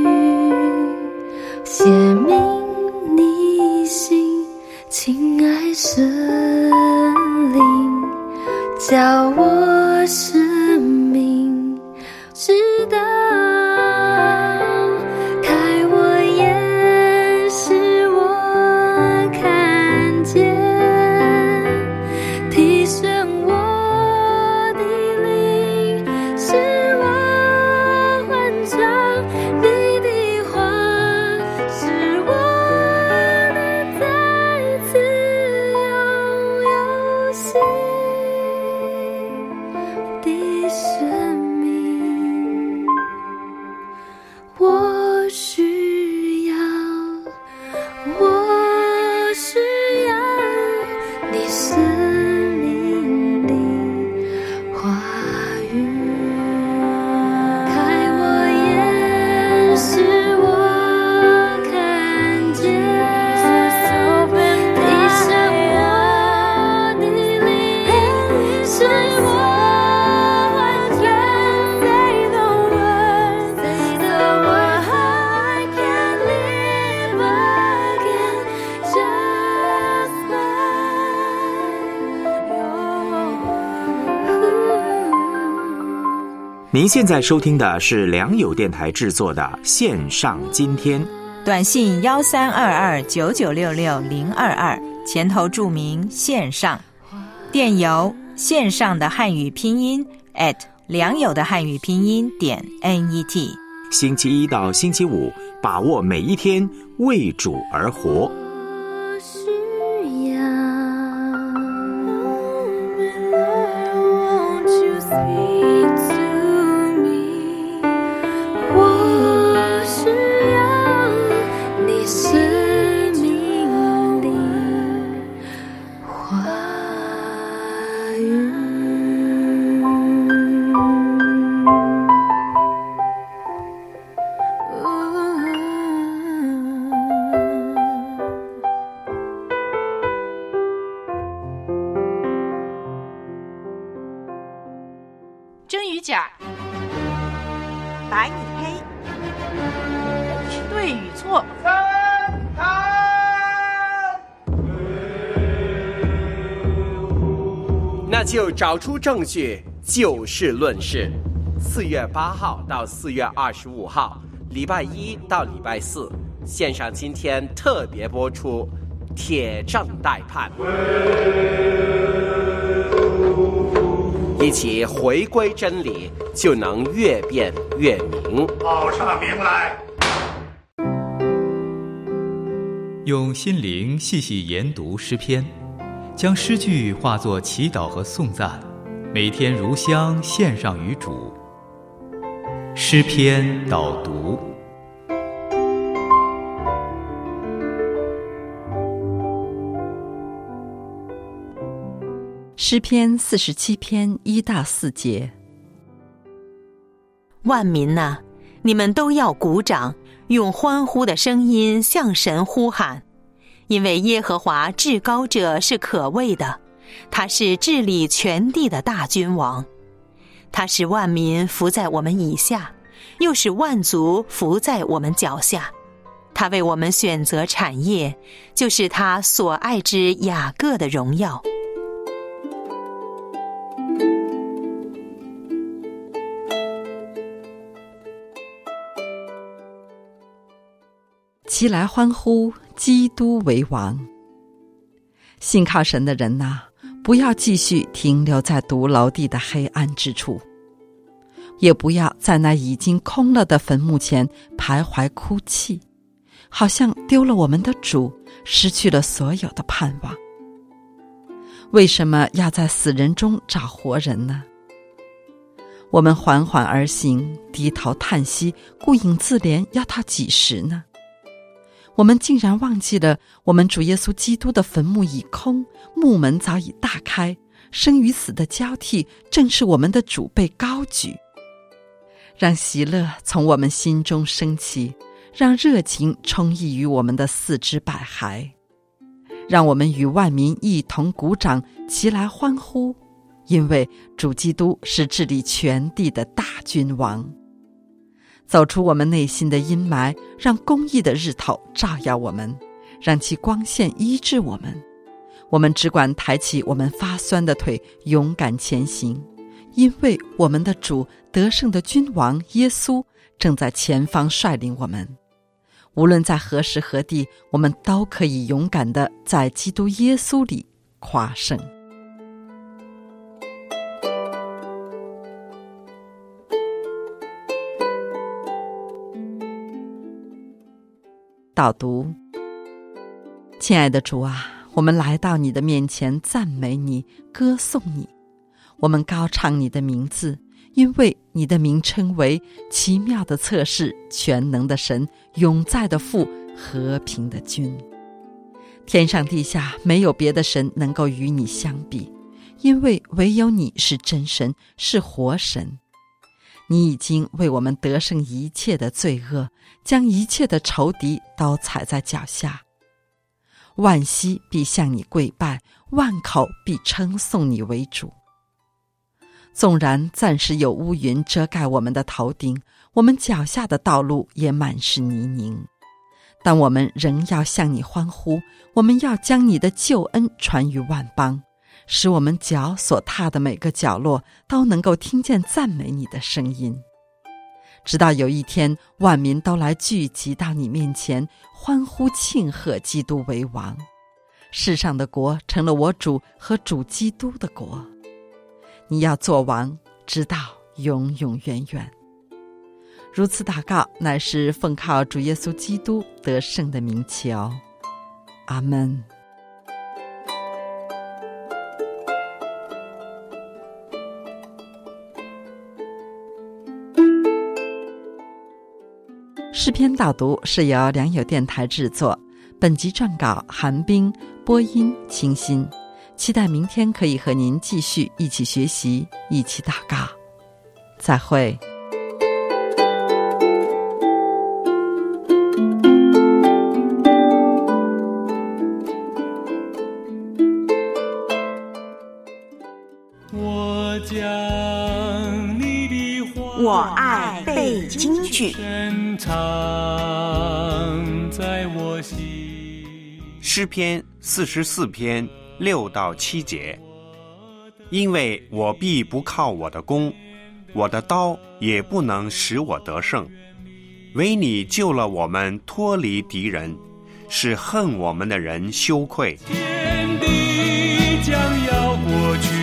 S4: 写明你心，亲爱神灵，叫我生命知道，开我眼使我看见，提升我的灵，使我欢唱你的话，使我能再次拥有新的生命。我需要你生命的话语，开我眼使我看见，提升我的灵，使我完全 Say the word, say the word, I can live again just like your word.
S13: 您现在收听的是良友电台制作的线上今天，
S2: 短信132299660022，前头注明线上，电邮线上的汉语拼音@良友的汉语拼音.net。
S13: 星期一到星期五，把握每一天，为主而活。
S3: 真与假，
S7: 白与黑，
S3: 对与错，
S6: 那就找出证据，就事论事。4月8号到4月25号，礼拜一到礼拜四，线上今天特别播出《铁证待判》，一起回归真理，就能越辩越明。
S14: 报上名来。
S15: 用心灵细细研读诗篇，将诗句化作祈祷和颂赞，每天如香献上于主。诗篇导读。
S16: 诗篇47篇1到4节。
S8: 万民哪，你们都要鼓掌，用欢呼的声音向神呼喊，因为耶和华至高者是可畏的，他是治理全地的大君王。他使万民伏在我们以下，又使万族伏在我们脚下。他为我们选择产业，就是他所爱之雅各的荣耀。
S16: 齐来欢呼， 基督为王。信靠神的人啊，不要继续停留在独楼地的黑暗之处，也不要在那已经空了的坟墓前徘徊哭泣，好像丢了我们的主，失去了所有的盼望。为什么要在死人中找活人呢？我们缓缓而行，低头叹息，顾影自怜，要到几时呢？我们竟然忘记了我们主耶稣基督的坟墓已空，墓门早已大开，生与死的交替正是我们的主被高举。让喜乐从我们心中升起，让热情充溢于我们的四肢百骸，让我们与万民一同鼓掌，齐来欢呼，因为主基督是治理全地的大君王。走出我们内心的阴霾，让公义的日头照耀我们，让其光线医治我们。我们只管抬起我们发酸的腿，勇敢前行，因为我们的主得胜的君王耶稣正在前方率领我们。无论在何时何地，我们都可以勇敢地在基督耶稣里夸胜。导读。亲爱的主啊，我们来到你的面前，赞美你，歌颂你。我们高唱你的名字，因为你的名称为奇妙的测试，全能的神，永在的父，和平的君。天上地下没有别的神能够与你相比，因为唯有你是真神，是活神。你已经为我们得胜一切的罪恶，将一切的仇敌都踩在脚下。万膝必向你跪拜，万口必称颂你为主。纵然暂时有乌云遮盖我们的头顶，我们脚下的道路也满是泥泞，但我们仍要向你欢呼，我们要将你的救恩传于万邦，使我们脚所踏的每个角落都能够听见赞美你的声音。直到有一天，万民都来聚集到你面前，欢呼庆贺基督为王。世上的国成了我主和主基督的国。你要做王，直到永永远远。如此祷告，乃是奉靠主耶稣基督得胜的名求。阿们。诗篇导读是由良友电台制作，本集撰稿韩冰，播音清新。期待明天可以和您继续一起学习，一起祷告。再会。
S7: 我爱背京剧。
S13: 诗篇44篇6到7节。因为我必不靠我的弓，我的刀也不能使我得胜，唯你救了我们脱离敌人，使恨我们的人羞愧。
S10: 天地将要过去，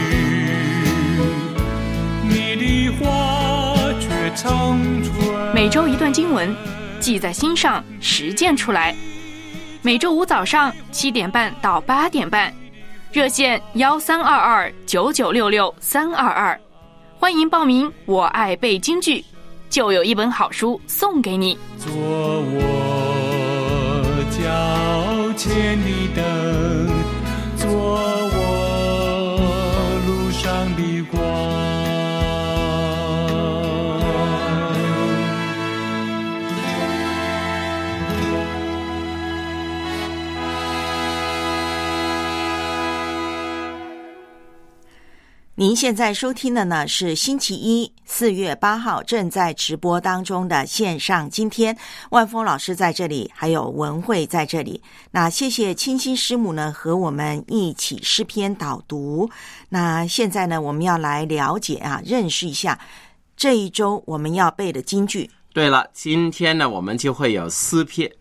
S10: 你的话却长存。
S3: 每周一段经文，记在心上，实践出来。每周五早上7点半到8点半，热线13229966-322，欢迎报名。我爱背京剧，就有一本好书送给你。
S10: 做我脚前的灯，做我路上的光。
S7: 您现在收听的呢是星期一4月8号正在直播当中的线上今天，万峰老师在这里，还有文慧在这里。那谢谢清新师母呢和我们一起诗篇导读。那现在呢我们要来了解认识一下这一周我们要背的京剧。
S6: 对了，今天呢，我们就会有诗篇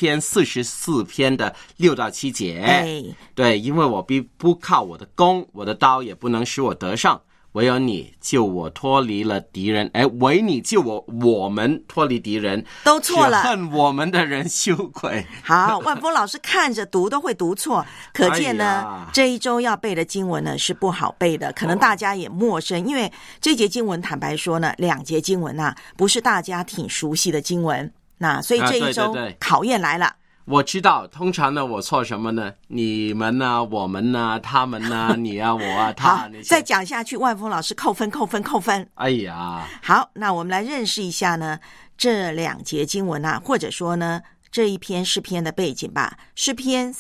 S6: 44篇的6到7节。对，因为我必不靠我的弓，我的刀也不能使我得胜，唯有你救我脱离了敌人。唯你救我们脱离敌人，
S7: 都错了，
S6: 使恨我们的人羞愧。
S7: 好，万峰老师看着读都会读错，可见呢，这一周要背的经文呢是不好背的，可能大家也陌生，因为这节经文坦白说呢，2节经文啊不是大家挺熟悉的经文，那所以这一周考验来了。
S6: 我知道，通常呢，我错什么呢？你们啊，我们啊，他们啊，你啊，我啊，他啊。
S7: 再讲下去，万峰老师扣分。
S6: 哎呀，
S7: 好，那我们来认识一下呢这2节经文啊，或者说呢这一篇诗篇的背景吧。诗篇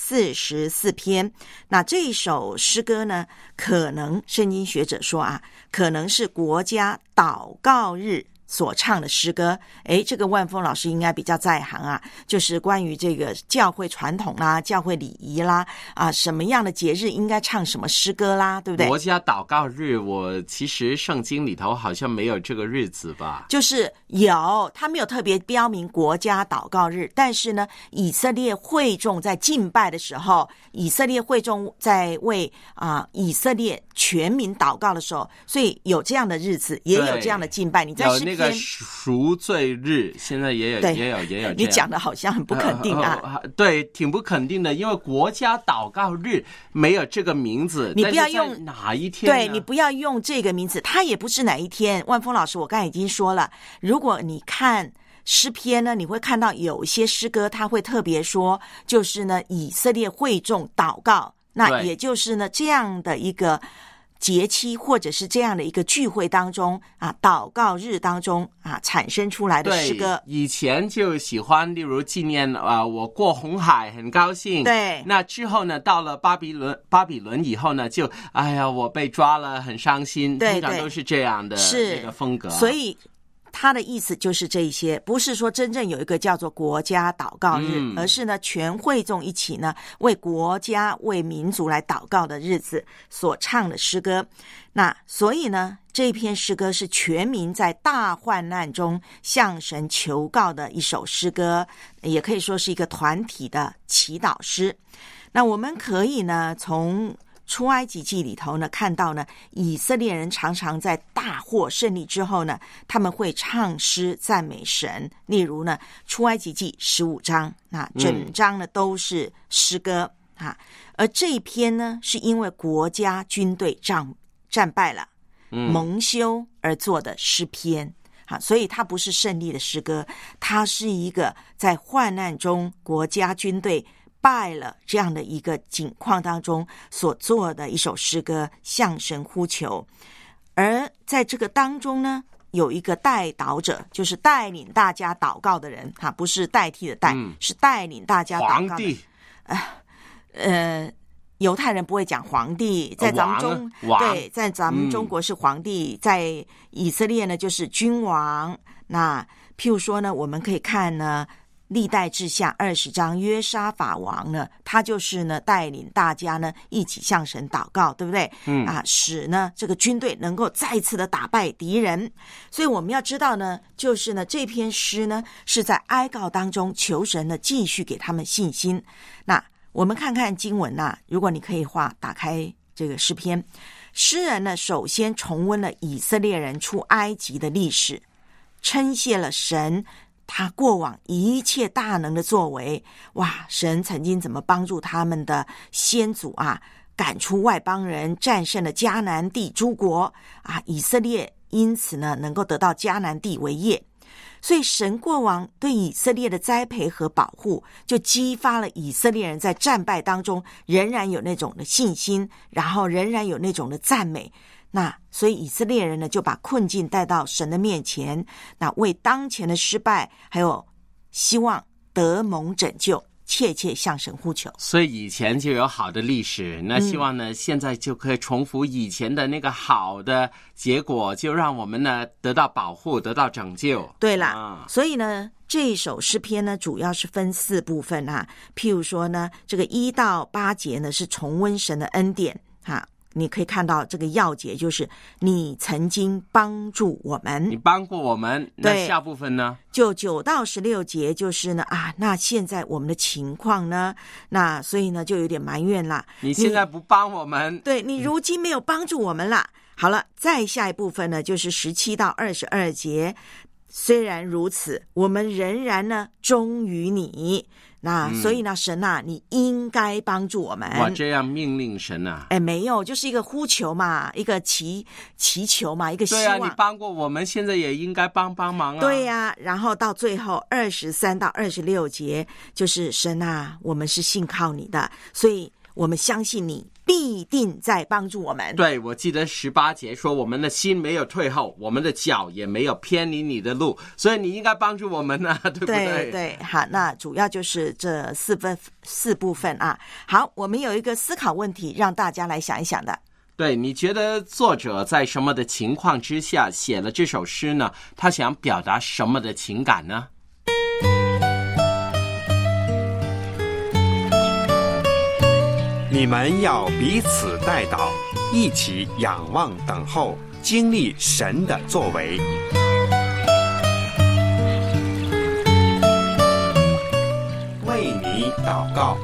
S7: 44篇，那这一首诗歌呢，可能圣经学者说啊，可能是国家祷告日所唱的诗歌。这个万峰老师应该比较在行啊，就是关于这个教会传统啦、教会礼仪啦啊，什么样的节日应该唱什么诗歌啦，对不对？
S6: 国家祷告日，我其实圣经里头好像没有这个日子吧？
S7: 就是有，他没有特别标明国家祷告日，但是呢，以色列会众在敬拜的时候，以色列会众在为以色列全民祷告的时候，所以有这样的日子，也有这样的敬拜。你在诗篇
S6: 有那个赎罪日，现在也有。
S7: 你讲的好像很不肯定啊。
S6: 对，挺不肯定的，因为国家祷告日没有这个名字。
S7: 你不要用
S6: 哪一天？
S7: 对，你不要用这个名字，它也不是哪一天。万峰老师，我刚才已经说了，如果你看诗篇呢，你会看到有一些诗歌，它会特别说，就是呢，以色列会众祷告，那也就是呢这样的一个节期或者是这样的一个聚会当中啊，祷告日当中啊产生出来的诗歌。
S6: 以前就喜欢，例如纪念我过红海很高兴。
S7: 对，
S6: 那之后呢，到了巴比伦以后呢，就我被抓了很伤心。
S7: 对，
S6: 通常都是这样的这个风格。
S7: 所以他的意思就是这些，不是说真正有一个叫做国家祷告日，而是呢全会众一起呢为国家为民族来祷告的日子所唱的诗歌。那所以呢这篇诗歌是全民在大患难中向神求告的一首诗歌，也可以说是一个团体的祈祷诗。那我们可以呢从出埃及记里头呢看到呢，以色列人常常在大获胜利之后呢，他们会唱诗赞美神。例如呢出埃及记15章，那整章呢都是诗歌啊。而这一篇呢是因为国家军队战败了，蒙羞而作的诗篇啊，所以它不是胜利的诗歌，它是一个在患难中国家军队败了这样的一个境况当中所做的一首诗歌，向神呼求。而在这个当中呢，有一个代祷者，就是带领大家祷告的人哈，不是代替的代，是带领大家祷告的人。犹太人不会讲皇帝，在咱们在咱们中国是皇帝，在以色列呢就是君王。那譬如说呢，我们可以看呢历代志下20章，约沙法王呢，他就是呢带领大家呢一起向神祷告，对不对？使呢这个军队能够再次的打败敌人。所以我们要知道呢，就是呢这篇诗呢是在哀告当中求神呢继续给他们信心。那我们看看经文啊，如果你可以打开这个诗篇，诗人呢首先重温了以色列人出埃及的历史，称谢了神他过往一切大能的作为。哇，神曾经怎么帮助他们的先祖啊，赶出外邦人，战胜了迦南地诸国啊，以色列因此呢能够得到迦南地为业。所以神过往对以色列的栽培和保护，就激发了以色列人在战败当中仍然有那种的信心，然后仍然有那种的赞美。那所以以色列人呢就把困境带到神的面前，那为当前的失败还有希望得蒙拯救，切切向神呼求。
S6: 所以以前就有好的历史，那希望呢现在就可以重复以前的那个好的结果，就让我们呢得到保护，得到拯救。
S7: 对啦，所以呢这一首诗篇呢主要是分4部分啊。譬如说呢这个1到8节呢是重温神的恩典你可以看到这个要节就是你曾经帮助我们，
S6: 你帮过我们。那下部分呢？
S7: 就9到16节就是呢那现在我们的情况呢，那所以呢就有点埋怨啦。
S6: 你现在不帮我们，
S7: 对，你如今没有帮助我们啦。好了，再下一部分呢就是17到22节。虽然如此，我们仍然呢忠于你。那所以呢，神啊，你应该帮助我们。
S6: 哇，这样命令神啊？
S7: 没有，就是一个呼求嘛，一个祈求嘛，一个希望。
S6: 对啊，你帮过我们，现在也应该帮忙啊。
S7: 对啊，然后到最后23到26节，就是神啊，我们是信靠你的，所以我们相信你必定在帮助我们。
S6: 对，我记得18节说，我们的心没有退后，我们的脚也没有偏离你的路，所以你应该帮助我们啊，对不对？
S7: 对，好，那主要就是这四部分啊。好，我们有一个思考问题，让大家来想一想的。
S6: 对，你觉得作者在什么的情况之下写了这首诗呢？他想表达什么的情感呢？
S13: 你们要彼此代祷，一起仰望等候，经历神的作为。为你祷告。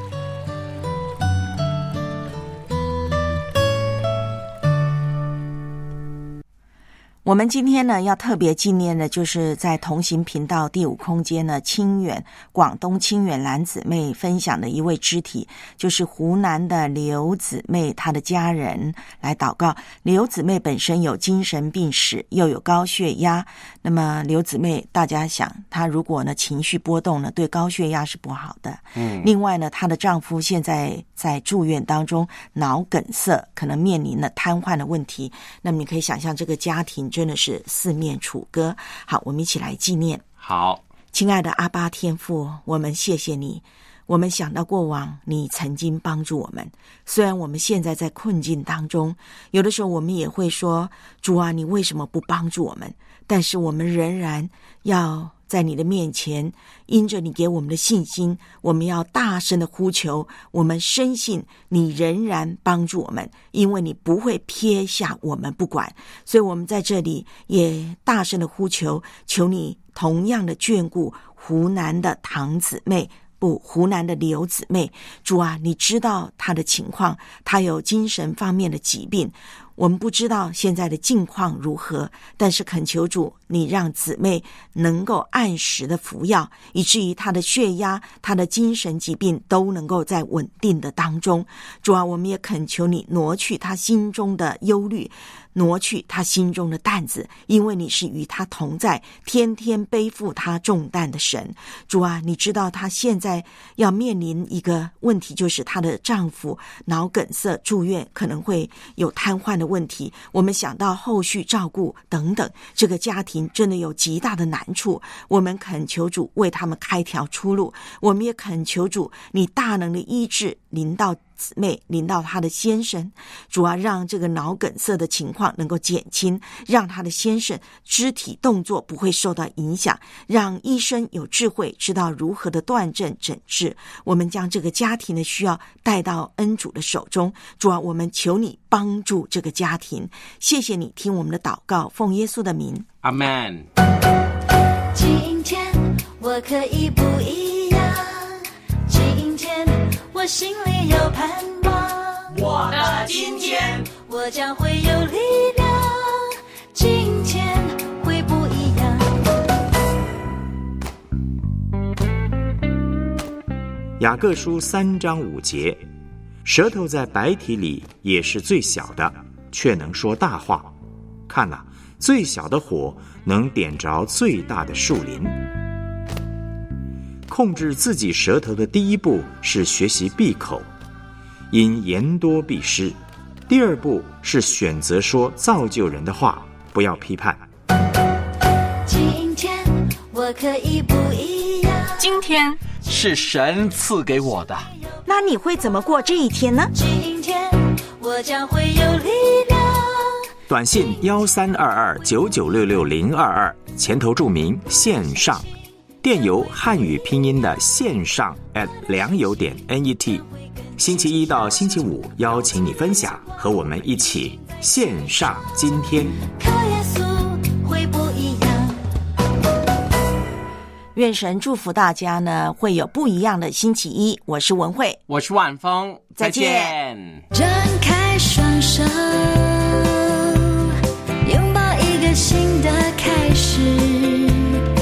S7: 我们今天呢要特别纪念的就是在同行频道第5空间呢广东清远蓝姊妹分享的一位肢体，就是湖南的刘姊妹，她的家人来祷告。刘姊妹本身有精神病史，又有高血压。那么刘姊妹大家想，她如果呢情绪波动呢，对高血压是不好的。另外呢，她的丈夫现在在住院当中，脑梗塞，可能面临了瘫痪的问题。那么你可以想象这个家庭真的是四面楚歌。好，我们一起来纪念。
S6: 好，
S7: 亲爱的阿爸天父，我们谢谢你。我们想到过往你曾经帮助我们，虽然我们现在在困境当中，有的时候我们也会说，主啊，你为什么不帮助我们？但是我们仍然要在你的面前，因着你给我们的信心，我们要大声的呼求，我们深信你仍然帮助我们，因为你不会撇下我们不管。所以我们在这里也大声的呼求，求你同样的眷顾湖南的唐姊妹，湖南的刘姊妹。主啊，你知道她的情况，她有精神方面的疾病，我们不知道现在的境况如何，但是恳求主，你让姊妹能够按时的服药，以至于她的血压、她的精神疾病都能够在稳定的当中。主啊，我们也恳求你挪去她心中的忧虑，挪去她心中的担子，因为你是与她同在，天天背负她重担的神。主啊，你知道她现在要面临一个问题，就是她的丈夫脑梗塞住院，可能会有瘫痪的问题。我们想到后续照顾等等，这个家庭真的有极大的难处。我们恳求主为他们开条出路，我们也恳求主，你大能的医治临到姊妹，临到她的先生。主啊，让这个脑梗塞的情况能够减轻，让她的先生肢体动作不会受到影响，让医生有智慧，知道如何的断症诊治。我们将这个家庭的需要带到恩主的手中。主啊，我们求你帮助这个家庭。谢谢你听我们的祷告，奉耶稣的名，
S6: 阿们。
S4: 今天我可以不一样，今天我心里有盼望，
S5: 我的今天
S4: 我将会有力量，今天会不一样。
S14: 雅各书3章5节，舌头在白体里也是最小的，却能说大话。看哪，最小的火能点着最大的树林。控制自己舌头的第一步是学习闭口，因言多必失。第二步是选择说造就人的话，不要批判。
S4: 今天我可以不一样，
S3: 今天
S6: 是神赐给我的，
S7: 那你会怎么过这一天呢？
S4: 今天我将会有力量。
S14: 短信132299660022，前头注明线上，电邮汉语拼音的线上@良友.net， 星期一到星期五邀请你分享，和我们一起线上今天。
S4: 靠耶稣会不一样。
S7: 愿神祝福大家呢，会有不一样的星期一。我是文慧，
S6: 我是万峰，
S7: 再见。
S4: 张开双手，拥抱一个新的开始。